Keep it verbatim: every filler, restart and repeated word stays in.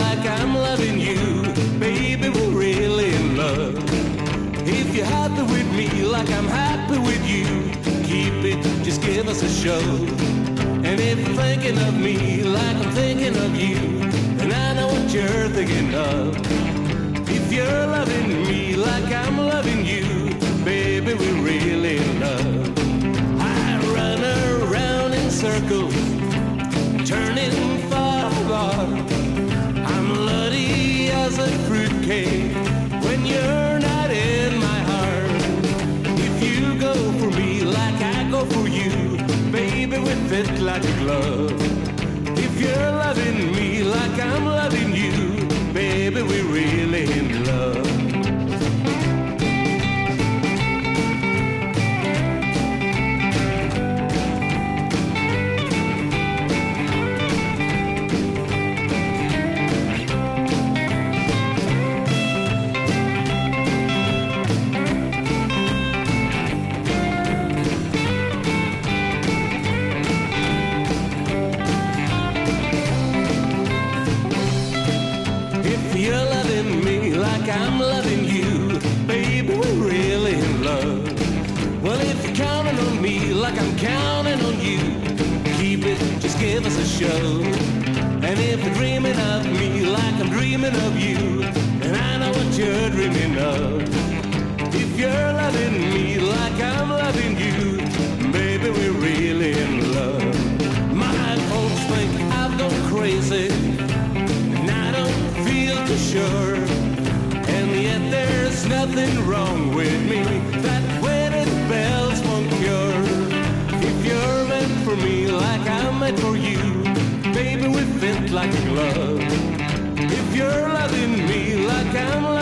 like I'm loving you, baby, we're really in love. If you're happy with me like I'm happy with you, keep it, just give us a show. And if you're thinking of me like I'm thinking of you, then I know what you're thinking of. If you're loving me like I'm loving you, baby, we're really in love. I run around in circles, turning far apart. I'm bloody as a fruitcake when you're not in my heart. If you go for me like I go for you, baby, we fit like a glove. If you're loving me like I'm loving you, baby, we're really in love. If you're loving me like I'm loving you, baby, we're really in love. Well, if you're counting on me like I'm counting on you, keep it, just give us a show. And if you're dreaming of me like I'm dreaming of you, then I know what you're dreaming of. If you're loving me like I'm loving you, baby, we're really in love. My folks think I've gone crazy, for sure, and yet there's nothing wrong with me that wedding bells won't cure. If you're meant for me like I'm meant for you, baby, we fit like a glove. If you're loving me like I'm